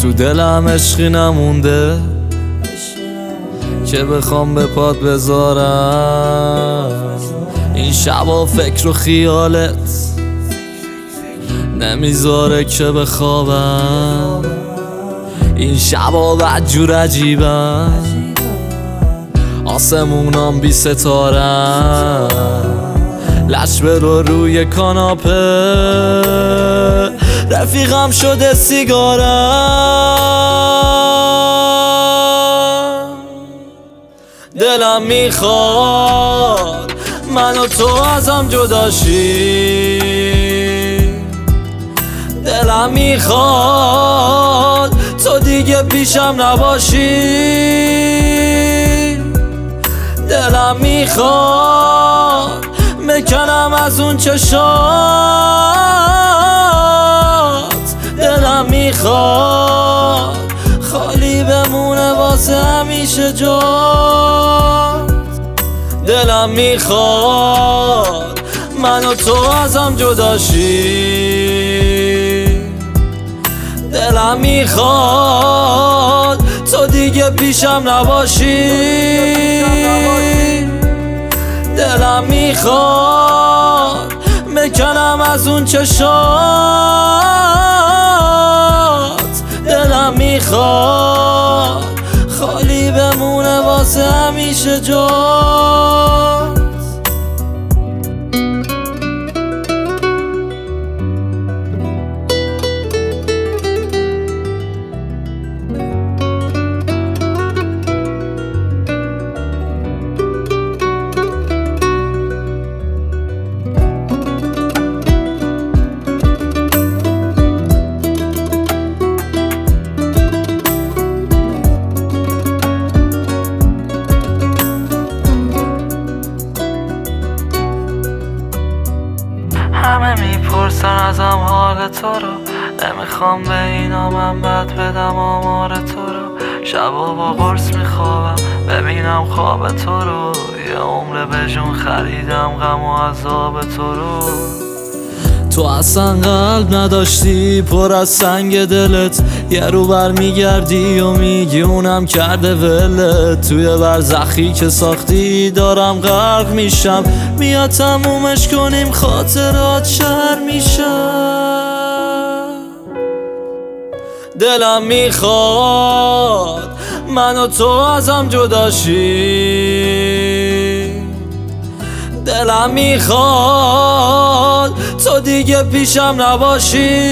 تو دلم عشقی نمونده که بخوام به پات بذارم. این شبا فکر و خیالت نمیذاره که بخوابم. این شبا بدجور عجیبم، آسمونام بی ستارم. لش برو روی کاناپه، رفیقم شده سیگارم. دلم میخواد من و تو ازم جدا شی، دلم میخواد تو دیگه پیشم نباشی. دلم میخواد مکنم از اون چشات، دلم میخواد خالی بمونه واسه همیشه جات. دلم میخواد من و تو ازم جدا شی، دلم میخواد تو دیگه پیشم نباشی. دلم میخواد مکنم از اون چشات، دلم میخواد خالی بمونه واسه همیشه جات. همه میپرسن ازم حال تو رو، نمیخوام به اینا من بد بدم آمار تو رو. شبا با قرص میخوابم ببینم خواب تو رو، یه عمر به جون خریدم غم و عذاب تو رو. تو اصلا قلب نداشتی، پر از سنگ دلت یه رو بر میگردی و میگی اونم کرده ولت. توی برزخی که ساختی دارم غرق میشم، بیا تمومش کنیم خاطرات شهر میشم. دلم میخواد من و تو ازم جدا شی، دلم میخواد تو دیگه پیشم نباشی.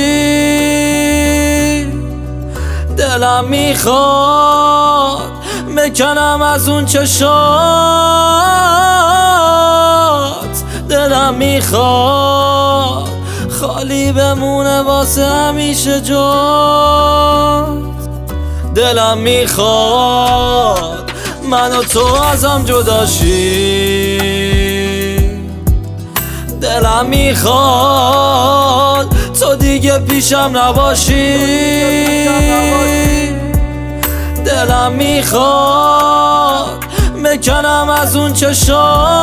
دلم میخواد مکنم از اون چشات، دلم میخواد خالی بمونه واسه همیشه جات. دلم میخواد من و تو ازم جدا شی، دلم میخواد تو دیگه پیشم نباشی. دلم میخواد مکنم از اون چشات،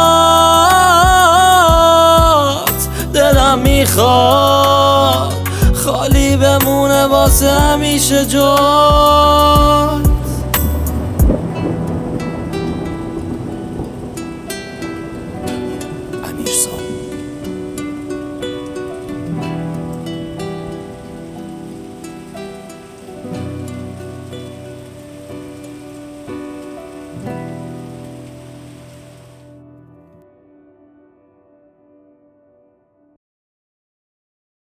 دلم میخواد خالی بمونه واسه همیشه جات. امیرسام